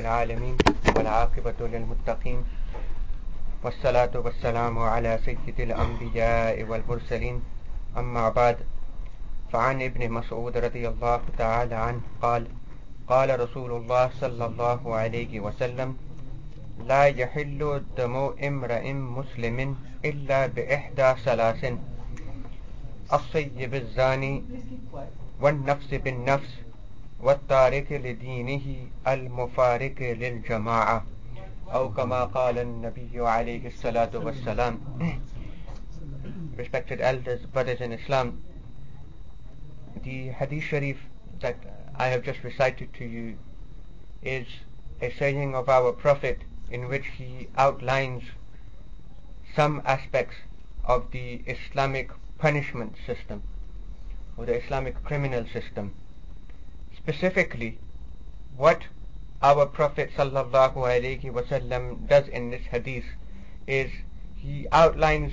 العالمين والعاقبة للمتقين والصلاة والسلام على سيد الأنبياء والمرسلين أما بعد فعن ابن مسعود رضي الله تعالى عنه قال قال رسول الله صلى الله عليه وسلم لا يحل دم امرئ مسلم إلا بإحدى ثلاث الصيب الزاني والنفس بالنفس والتارك لدينه المفارق للجماعة أو كما قال النبي عليه الصلاة والسلام. Respected elders, brothers in Islam, the Hadith Sharif that I have just recited to you is a saying of our Prophet in which he outlines some aspects of the Islamic punishment system or the Islamic criminal system. Specifically, what our Prophet sallallahu alaihi wasallam does in this hadith is he outlines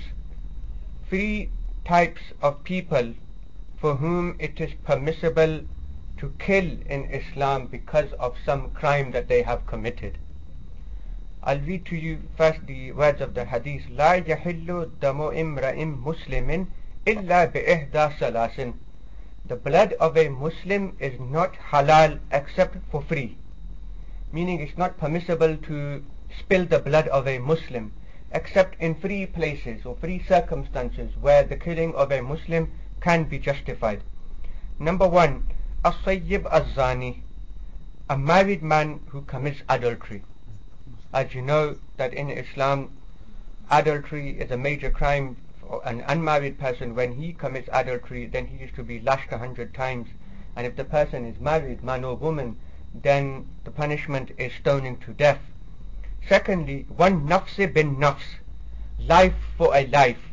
three types of people for whom it is permissible to kill in Islam because of some crime that they have committed. I'll read to you first the words of the hadith. لا يحل دم امرئ مسلم إلا بإحدى ثلاث. The blood of a Muslim is not halal except for three. Meaning it's not permissible to spill the blood of a Muslim except in three places or three circumstances where the killing of a Muslim can be justified. Number one, as-sayyib az-zani, a married man who commits adultery. As you know that in Islam, adultery is a major crime. For an unmarried person, when he commits adultery, then he is to be lashed 100 times. And if the person is married, man or woman, then the punishment is stoning to death. Secondly, one nafs bin nafs, life for a life.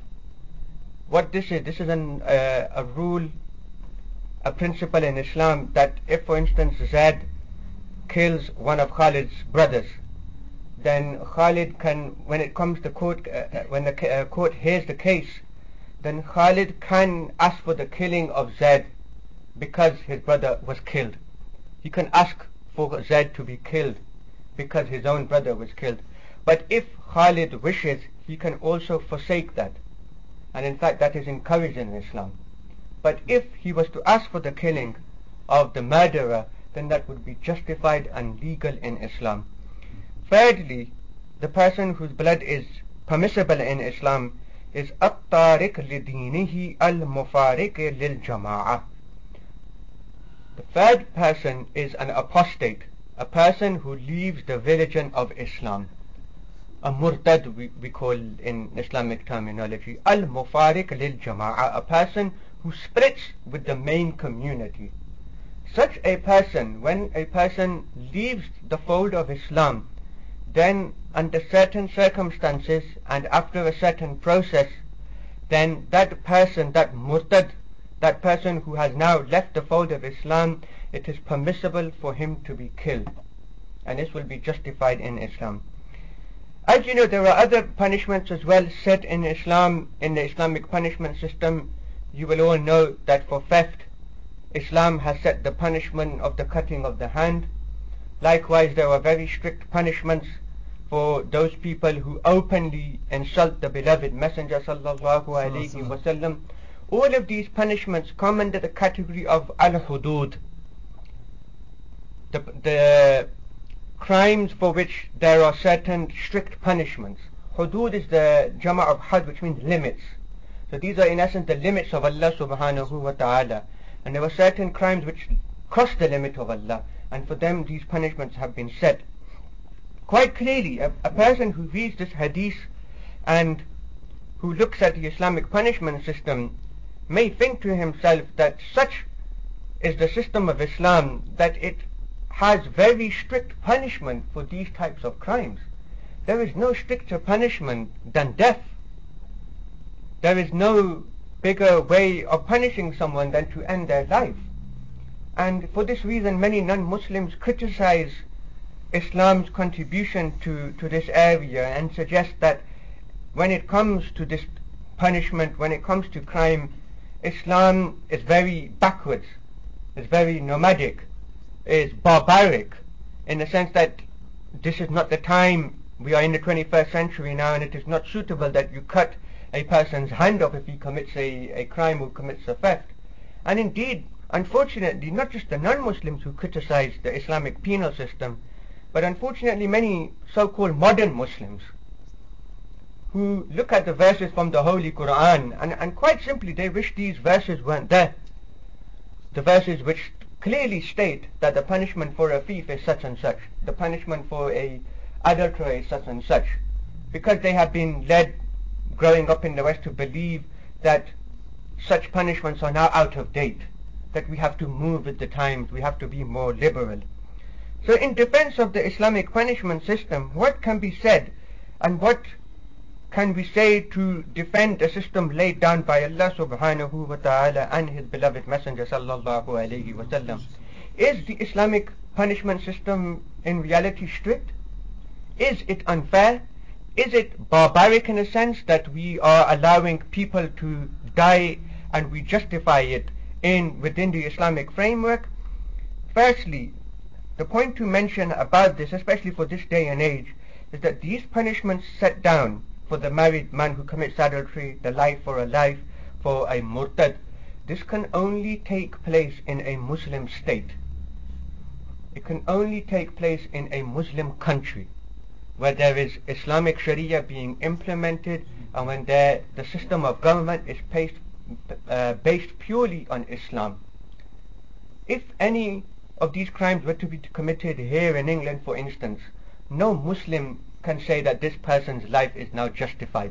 What this is a rule, a principle in Islam that if, for instance, Zaid kills one of Khalid's brothers, then Khalid can, when it comes to court, when the court hears the case, then Khalid can ask for the killing of Zaid because his brother was killed. He can ask for Zaid to be killed because his own brother was killed. But if Khalid wishes, he can also forsake that. And in fact, that is encouraged in Islam. But if he was to ask for the killing of the murderer, then that would be justified and legal in Islam. Thirdly, the person whose blood is permissible in Islam is at-tariq lidinihi al-mufariq lil-jama'ah. The third person is an apostate, a person who leaves the religion of Islam. A murtad we call in Islamic terminology. Al-mufariq lil-jama'ah, a person who splits with the main community. Such a person, when a person leaves the fold of Islam, then under certain circumstances and after a certain process, then that person, that murtad, that person who has now left the fold of Islam, it is permissible for him to be killed. And this will be justified in Islam. As you know, there are other punishments as well set in Islam, in the Islamic punishment system. You will all know that for theft, Islam has set the punishment of the cutting of the hand. Likewise, there are very strict punishments for those people who openly insult the beloved Messenger sallallahu alaihi wasallam. All of these punishments come under the category of al-hudud, the crimes for which there are certain strict punishments. Hudud is the jama' of had, which means limits. So these are in essence the limits of Allah subhanahu wa ta'ala. And there are certain crimes which cross the limit of Allah, and for them these punishments have been set. Quite clearly, a person who reads this hadith and who looks at the Islamic punishment system may think to himself that such is the system of Islam, that it has very strict punishment for these types of crimes. There is no stricter punishment than death. There is no bigger way of punishing someone than to end their life. And for this reason, many non-Muslims criticize Islam's contribution to this area and suggest that when it comes to this punishment, when it comes to crime, Islam is very backwards, is very nomadic, is barbaric, in the sense that this is not the time. We are in the 21st century now, and it is not suitable that you cut a person's hand off if he commits a crime or commits a theft. And indeed, unfortunately, not just the non-Muslims who criticize the Islamic penal system, but unfortunately many so-called modern Muslims who look at the verses from the Holy Quran and quite simply they wish these verses weren't there. The verses which clearly state that the punishment for a thief is such and such, the punishment for a adulterer is such and such, because they have been led growing up in the West to believe that such punishments are now out of date, that we have to move with the times, we have to be more liberal. So in defense of the Islamic punishment system, what can be said and what can we say to defend the system laid down by Allah subhanahu wa ta'ala and His beloved Messenger sallallahu alayhi wa sallam? Is the Islamic punishment system in reality strict? Is it unfair? Is it barbaric in a sense that we are allowing people to die and we justify it within the Islamic framework? Firstly, the point to mention about this, especially for this day and age, is that these punishments set down for the married man who commits adultery, the life for a life, for a murtad, this can only take place in a Muslim state. It can only take place in a Muslim country where there is Islamic Sharia being implemented and when the system of government is based purely on Islam. If any of these crimes were to be committed here in England, for instance, no Muslim can say that this person's life is now justified.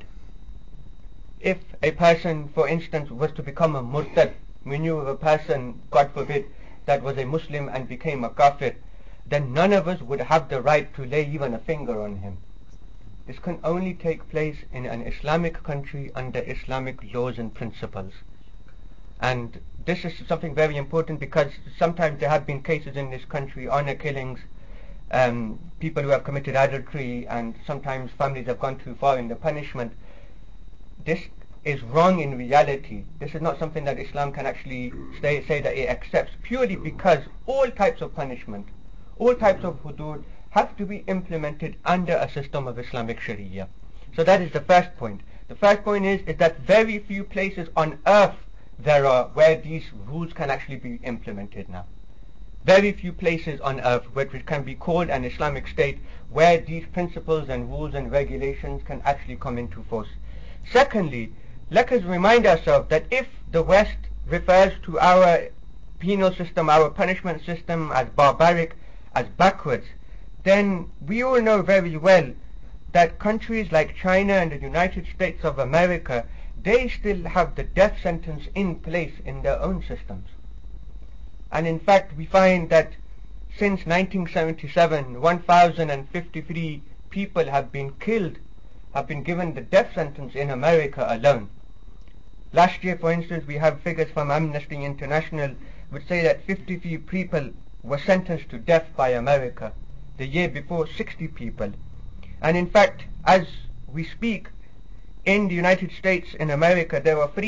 If a person, for instance, was to become a murtad, we knew of a person, God forbid, that was a Muslim and became a kafir, then none of us would have the right to lay even a finger on him. This can only take place in an Islamic country under Islamic laws and principles. And this is something very important because sometimes there have been cases in this country, honor killings, people who have committed adultery, and sometimes families have gone too far in the punishment. This is wrong in reality. This is not something that Islam can actually say that it accepts, purely because all types of punishment, all types of hudud have to be implemented under a system of Islamic Sharia. So that is the first point. The first point is that very few places on earth there are where these rules can actually be implemented now. Very few places on earth which can be called an Islamic state where these principles and rules and regulations can actually come into force. Secondly, let us remind ourselves that if the West refers to our penal system, our punishment system as barbaric, as backwards, then we all know very well that countries like China and the United States of America, they still have the death sentence in place in their own systems. And in fact, we find that since 1977, 1,053 people have been killed, have been given the death sentence in America alone. Last year, for instance, we have figures from Amnesty International which say that 53 people were sentenced to death by America. The year before, 60 people. And in fact, as we speak, in the United States, in America, there are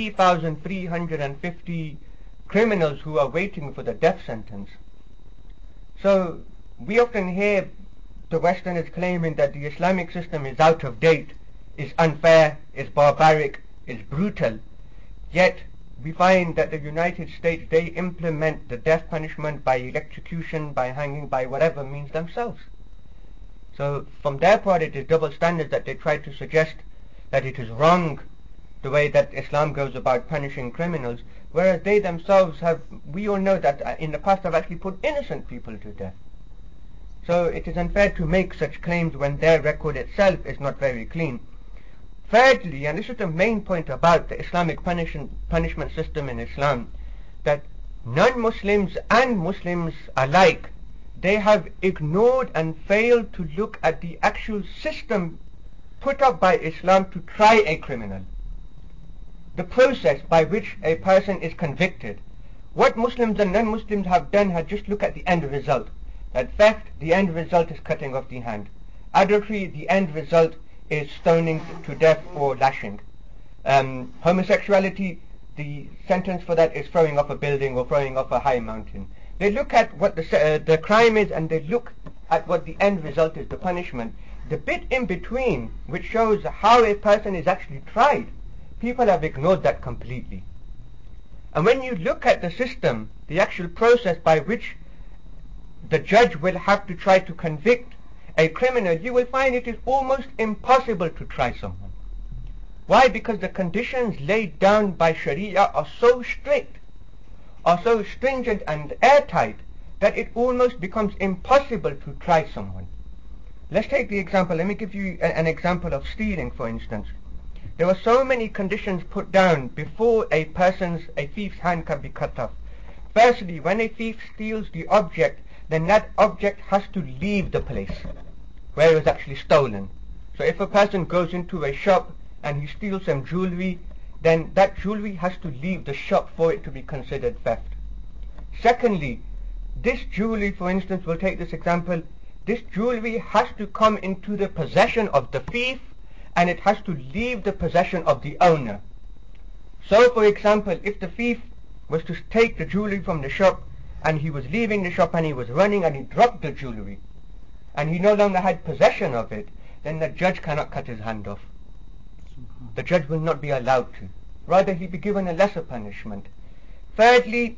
3,350 criminals who are waiting for the death sentence. So we often hear the Westerners claiming that the Islamic system is out of date, is unfair, is barbaric, is brutal. Yet we find that the United States, they implement the death punishment by electrocution, by hanging, by whatever means themselves. So from their part, it is double standards that they try to suggest that it is wrong the way that Islam goes about punishing criminals, whereas they themselves have, we all know that in the past have actually put innocent people to death. So it is unfair to make such claims when their record itself is not very clean. Thirdly, and this is the main point about the Islamic punishment system in Islam, that non-Muslims and Muslims alike, they have ignored and failed to look at the actual system put up by Islam to try a criminal. The process by which a person is convicted. What Muslims and non-Muslims have done is just look at the end result. That theft, the end result is cutting off the hand. Adultery, the end result is stoning to death or lashing. Homosexuality, the sentence for that is throwing off a building or throwing off a high mountain. They look at what the crime is and they look at what the end result is, the punishment. The bit in between, which shows how a person is actually tried, people have ignored that completely. And when you look at the system, the actual process by which the judge will have to try to convict a criminal, you will find it is almost impossible to try someone. Why? Because the conditions laid down by Sharia are so strict, are so stringent and airtight, that it almost becomes impossible to try someone. Let's take the example. Let me give you an example of stealing, for instance. There were so many conditions put down before a thief's hand can be cut off. Firstly, when a thief steals the object, then that object has to leave the place where it was actually stolen. So if a person goes into a shop and he steals some jewelry, then that jewelry has to leave the shop for it to be considered theft. Secondly, this jewelry, for instance, we'll take this example, this jewelry has to come into the possession of the thief, and it has to leave the possession of the owner. So, for example, if the thief was to take the jewelry from the shop, and he was leaving the shop and he was running and he dropped the jewelry, and he no longer had possession of it, then the judge cannot cut his hand off. The judge will not be allowed to. Rather, he be given a lesser punishment. Thirdly,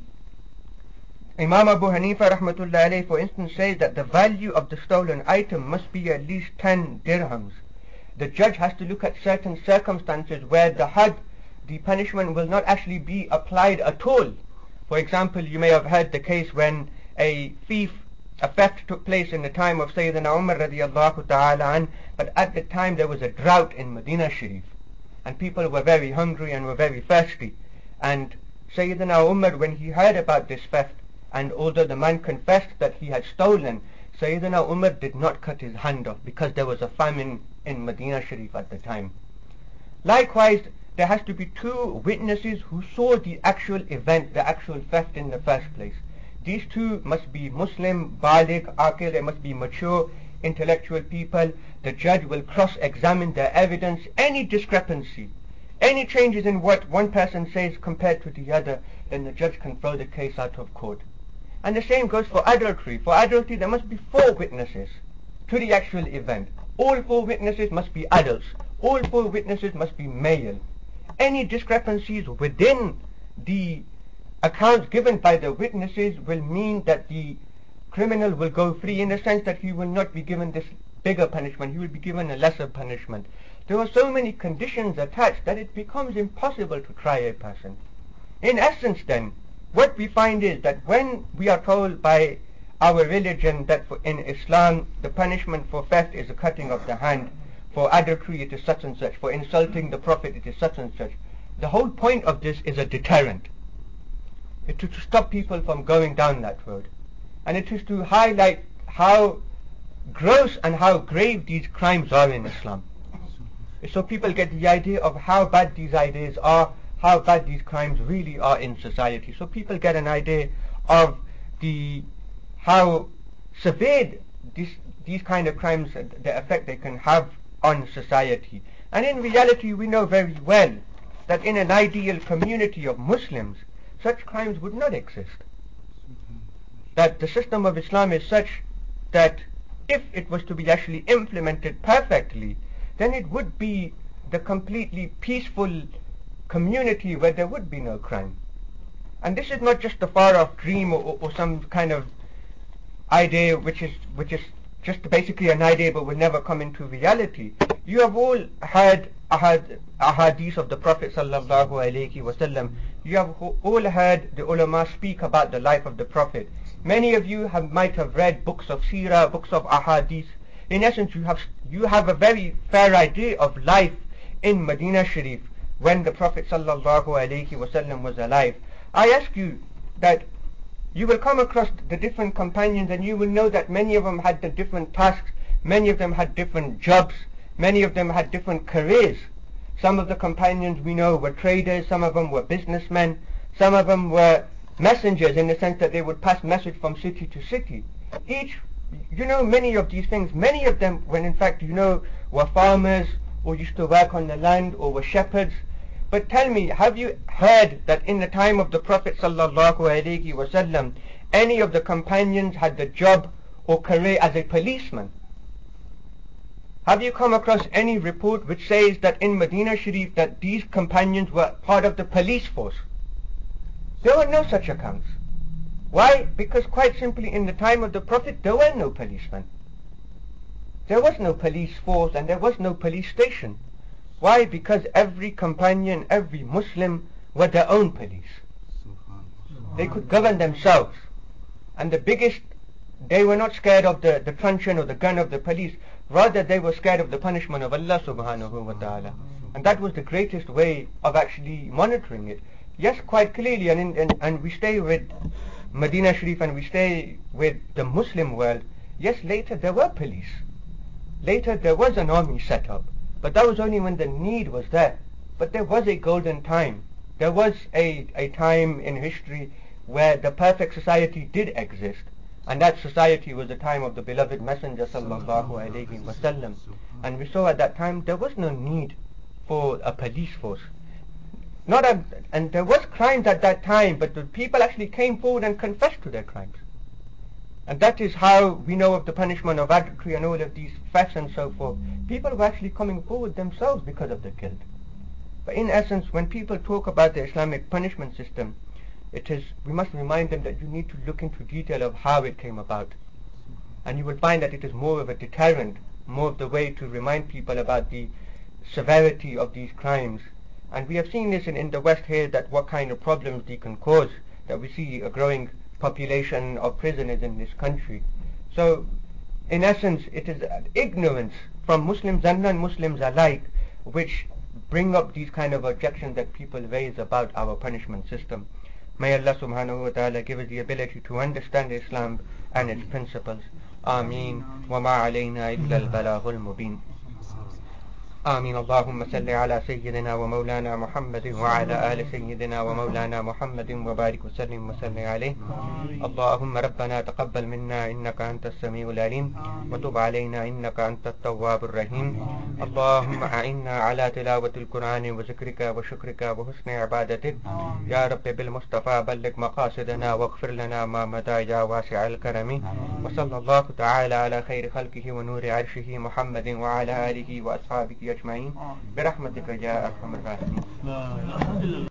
Imam Abu Hanifa rahmatullah alayhi, for instance, says that the value of the stolen item must be at least 10 dirhams. The judge has to look at certain circumstances where the punishment will not actually be applied at all. For example, you may have heard the case when a theft took place in the time of Sayyidina Umar radiyallahu ta'ala an, but at the time there was a drought in Medina Sharif, and people were very hungry and were very thirsty. And Sayyidina Umar, when he heard about this theft, and although the man confessed that he had stolen, Sayyidina Umar did not cut his hand off because there was a famine in Medina Sharif at the time. Likewise, there has to be 2 witnesses who saw the actual event, the actual theft in the first place. These 2 must be Muslim, baligh, aqil, they must be mature, intellectual people. The judge will cross-examine their evidence. Any discrepancy, any changes in what one person says compared to the other, then the judge can throw the case out of court. And the same goes for adultery. For adultery, there must be 4 witnesses to the actual event. All 4 witnesses must be adults. All 4 witnesses must be male. Any discrepancies within the accounts given by the witnesses will mean that the criminal will go free, in the sense that he will not be given this bigger punishment, he will be given a lesser punishment. There are so many conditions attached that it becomes impossible to try a person. In essence then, what we find is that when we are told by our religion that in Islam the punishment for theft is the cutting of the hand, for adultery it is such and such, for insulting the Prophet it is such and such, the whole point of this is a deterrent. It is to stop people from going down that road. And it is to highlight how gross and how grave these crimes are in Islam. So people get the idea of how bad these ideas are, how bad these crimes really are in society. So people get an idea of how severe these kind of crimes, the effect they can have on society. And in reality, we know very well that in an ideal community of Muslims, such crimes would not exist. That the system of Islam is such that if it was to be actually implemented perfectly, then it would be the completely peaceful community where there would be no crime. And this is not just a far-off dream or some kind of idea which is just basically an idea but will never come into reality. You have all heard ahadith of the Prophet sallallahu alaihi wasallam. You have all heard the ulama speak about the life of the Prophet. Many of you might have read books of seerah, books of ahadith. In essence, you have a very fair idea of life in Medina Sharif when the Prophet sallallahu alaihi wasallam was alive. I ask you that you will come across the different companions and you will know that many of them had the different tasks, many of them had different jobs, many of them had different careers. Some of the companions we know were traders, some of them were businessmen, some of them were messengers in the sense that they would pass message from city to city. Many of these things, many of them when in fact were farmers or used to work on the land or were shepherds. But tell me, have you heard that in the time of the Prophet sallallahu alaihi wasallam, any of the companions had the job or career as a policeman? Have you come across any report which says that in Medina Sharif that these companions were part of the police force? There were no such accounts. Why? Because quite simply in the time of the Prophet there were no policemen. There was no police force and there was no police station. Why? Because every companion, every Muslim were their own police. They could govern themselves. And they were not scared of the truncheon or the gun of the police. Rather, they were scared of the punishment of Allah subhanahu wa ta'ala. And that was the greatest way of actually monitoring it. Yes, quite clearly, and we stay with Medina Sharif and we stay with the Muslim world. Yes, later there were police. Later there was an army set up. But that was only when the need was there. But there was a golden time. There was a time in history where the perfect society did exist. And that society was the time of the beloved Messenger sallallahu alayhi wasallam. And we saw at that time there was no need for a police force. And there was crimes at that time, but the people actually came forward and confessed to their crimes. And that is how we know of the punishment of adultery and all of these thefts and so forth. People were actually coming forward themselves because of the guilt. But in essence, when people talk about the Islamic punishment system, we must remind them that you need to look into detail of how it came about. And you will find that it is more of a deterrent, more of the way to remind people about the severity of these crimes. And we have seen this in the West here, that what kind of problems they can cause, that we see a growing population of prisoners in this country. So, in essence, it is ignorance from Muslims and non-Muslims alike which bring up these kind of objections that people raise about our punishment system. May Allah subhanahu wa ta'ala give us the ability to understand Islam and its principles. Ameen. Wa ma alayna illa al-balaghul mubin. آمين. اللهم صل على سيدنا ومولانا محمد وعلى آل سيدنا ومولانا محمد وبارك وسلم عليه. اللهم ربنا تقبل منا إنك أنت السميع العليم وتب علينا إنك أنت التواب الرحيم. اللهم أعنا على تلاوة القرآن وذكرك وشكرك وحسن عبادتك. يا رب بالمصطفى بلغ مقاصدنا واغفر لنا ما مدى يا واسع الكرم. وصلى الله تعالى على خير خلقه ونور عرشه محمد وعلى آله وأصحابه أجمعين برحمتك يا أرحم الراحمين.